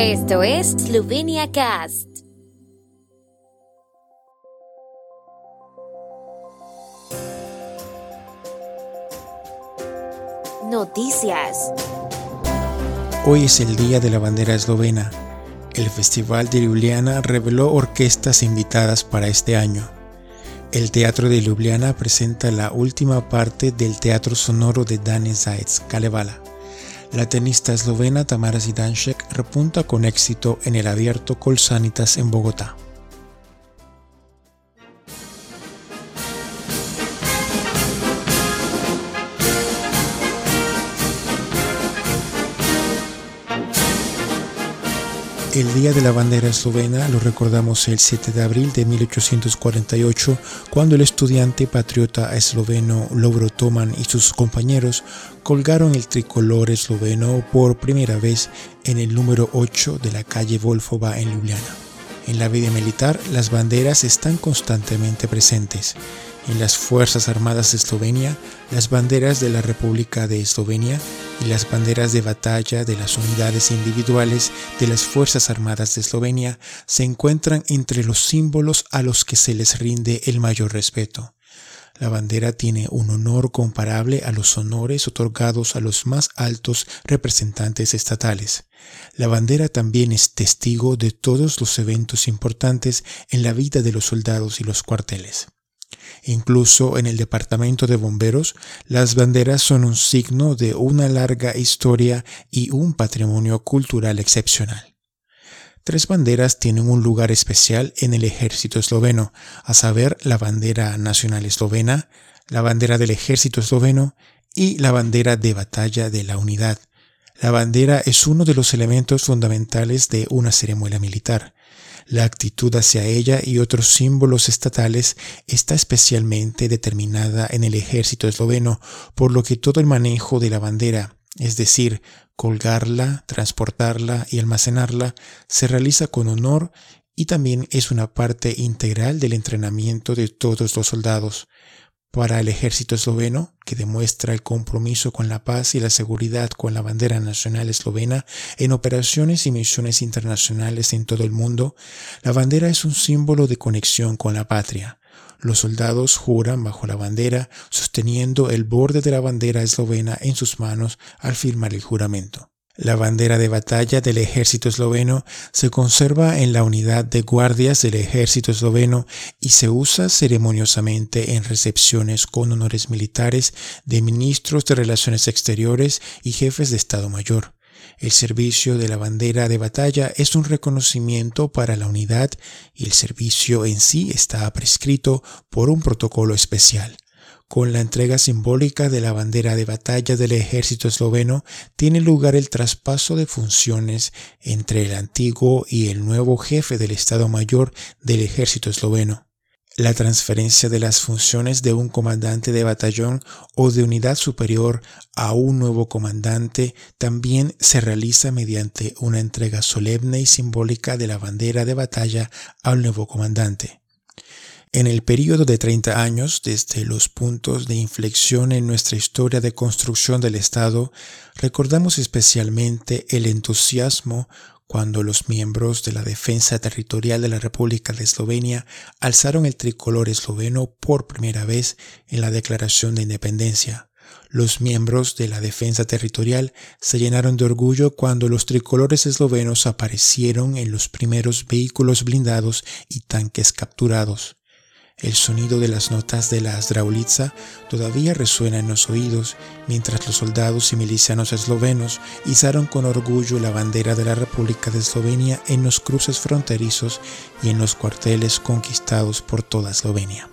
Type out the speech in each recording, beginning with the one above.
Esto es Slovenia Cast. Noticias. Hoy es el Día de la Bandera Eslovena. El Festival de Ljubljana reveló orquestas invitadas para este año. El Teatro de Ljubljana presenta la última parte del Teatro Sonoro de Dane Zajec, Kalevala. La tenista eslovena Tamara Zidansek repunta con éxito en el abierto Colsanitas en Bogotá. El Día de la Bandera Eslovena lo recordamos el 7 de abril de 1848, cuando el estudiante patriota esloveno Lovro Toman y sus compañeros colgaron el tricolor esloveno por primera vez en el número 8 de la calle Volfova en Ljubljana. En la vida militar, las banderas están constantemente presentes. En las Fuerzas Armadas de Eslovenia, las banderas de la República de Eslovenia y las banderas de batalla de las unidades individuales de las Fuerzas Armadas de Eslovenia se encuentran entre los símbolos a los que se les rinde el mayor respeto. La bandera tiene un honor comparable a los honores otorgados a los más altos representantes estatales. La bandera también es testigo de todos los eventos importantes en la vida de los soldados y los cuarteles. Incluso en el departamento de bomberos, las banderas son un signo de una larga historia y un patrimonio cultural excepcional. 3 banderas tienen un lugar especial en el ejército esloveno, a saber, la bandera nacional eslovena, la bandera del ejército esloveno y la bandera de batalla de la unidad. La bandera es uno de los elementos fundamentales de una ceremonia militar. La actitud hacia ella y otros símbolos estatales está especialmente determinada en el ejército esloveno, por lo que todo el manejo de la bandera, es decir, colgarla, transportarla y almacenarla, se realiza con honor y también es una parte integral del entrenamiento de todos los soldados. Para el ejército esloveno, que demuestra el compromiso con la paz y la seguridad con la bandera nacional eslovena en operaciones y misiones internacionales en todo el mundo, la bandera es un símbolo de conexión con la patria. Los soldados juran bajo la bandera, sosteniendo el borde de la bandera eslovena en sus manos al firmar el juramento. La bandera de batalla del ejército esloveno se conserva en la unidad de guardias del ejército esloveno y se usa ceremoniosamente en recepciones con honores militares de ministros de Relaciones Exteriores y jefes de Estado Mayor. El servicio de la bandera de batalla es un reconocimiento para la unidad y el servicio en sí está prescrito por un protocolo especial. Con la entrega simbólica de la bandera de batalla del ejército esloveno, tiene lugar el traspaso de funciones entre el antiguo y el nuevo jefe del Estado Mayor del ejército esloveno. La transferencia de las funciones de un comandante de batallón o de unidad superior a un nuevo comandante también se realiza mediante una entrega solemne y simbólica de la bandera de batalla al nuevo comandante. En el período de 30 años, desde los puntos de inflexión en nuestra historia de construcción del Estado, recordamos especialmente el entusiasmo cuando los miembros de la Defensa Territorial de la República de Eslovenia alzaron el tricolor esloveno por primera vez en la Declaración de Independencia. Los miembros de la Defensa Territorial se llenaron de orgullo cuando los tricolores eslovenos aparecieron en los primeros vehículos blindados y tanques capturados. El sonido de las notas de la Zdravljica todavía resuena en los oídos, mientras los soldados y milicianos eslovenos izaron con orgullo la bandera de la República de Eslovenia en los cruces fronterizos y en los cuarteles conquistados por toda Eslovenia.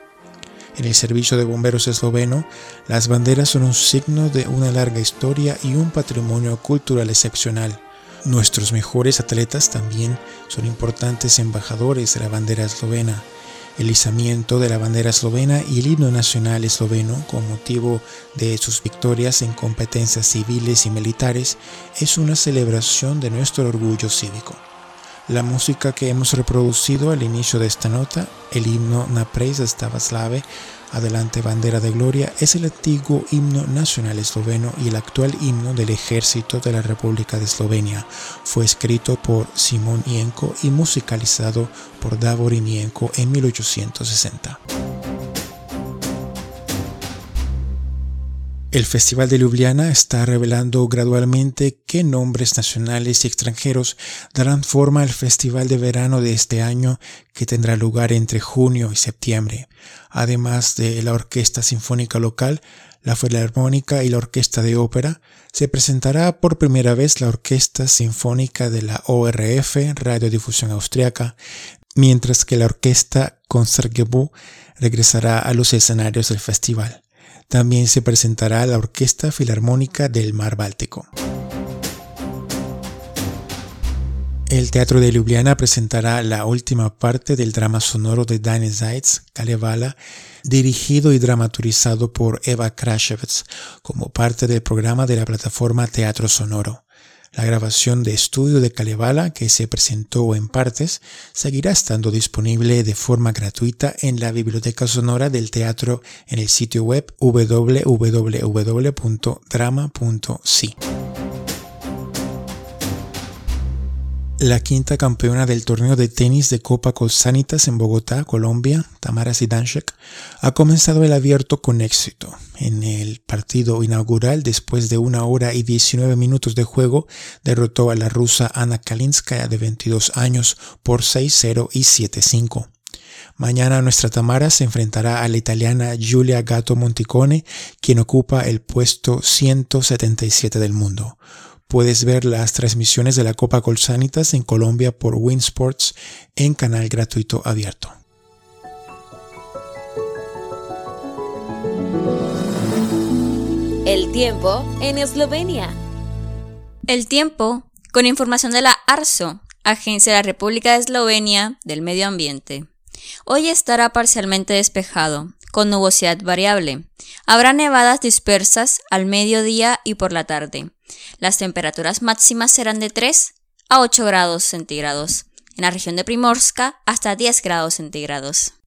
En el servicio de bomberos esloveno, las banderas son un signo de una larga historia y un patrimonio cultural excepcional. Nuestros mejores atletas también son importantes embajadores de la bandera eslovena. El izamiento de la bandera eslovena y el himno nacional esloveno con motivo de sus victorias en competencias civiles y militares es una celebración de nuestro orgullo cívico. La música que hemos reproducido al inicio de esta nota, el himno Na presa stava slave, Adelante bandera de gloria, es el antiguo himno nacional esloveno y el actual himno del ejército de la República de Eslovenia. Fue escrito por Simon Jenko y musicalizado por Davorin Jenko en 1860. El Festival de Ljubljana está revelando gradualmente qué nombres nacionales y extranjeros darán forma al Festival de Verano de este año, que tendrá lugar entre junio y septiembre. Además de la Orquesta Sinfónica Local, la Filarmónica y la Orquesta de Ópera, se presentará por primera vez la Orquesta Sinfónica de la ORF, Radiodifusión Austriaca, mientras que la Orquesta Concertgebouw regresará a los escenarios del festival. También se presentará la Orquesta Filarmónica del Mar Báltico. El Teatro de Ljubljana presentará la última parte del drama sonoro de Daniel Zaitz, Kalevala, dirigido y dramaturgizado por Eva Krashevets, como parte del programa de la plataforma Teatro Sonoro. La grabación de estudio de Kalevala, que se presentó en partes, seguirá estando disponible de forma gratuita en la biblioteca sonora del teatro en el sitio web www.drama.si. La quinta campeona del torneo de tenis de Copa Colsanitas en Bogotá, Colombia, Tamara Zidanšek, ha comenzado el abierto con éxito. En el partido inaugural, después de 1 hora y 19 minutos de juego, derrotó a la rusa Anna Kalinskaya de 22 años por 6-0 y 7-5. Mañana nuestra Tamara se enfrentará a la italiana Giulia Gatto Monticone, quien ocupa el puesto 177 del mundo. Puedes ver las transmisiones de la Copa Colsanitas en Colombia por Win Sports en canal gratuito abierto. El tiempo en Eslovenia. El tiempo, con información de la ARSO, Agencia de la República de Eslovenia del Medio Ambiente. Hoy estará parcialmente despejado, con nubosidad variable. Habrá nevadas dispersas al mediodía y por la tarde. Las temperaturas máximas serán de 3 a 8 grados centígrados. En la región de Primorska hasta 10 grados centígrados.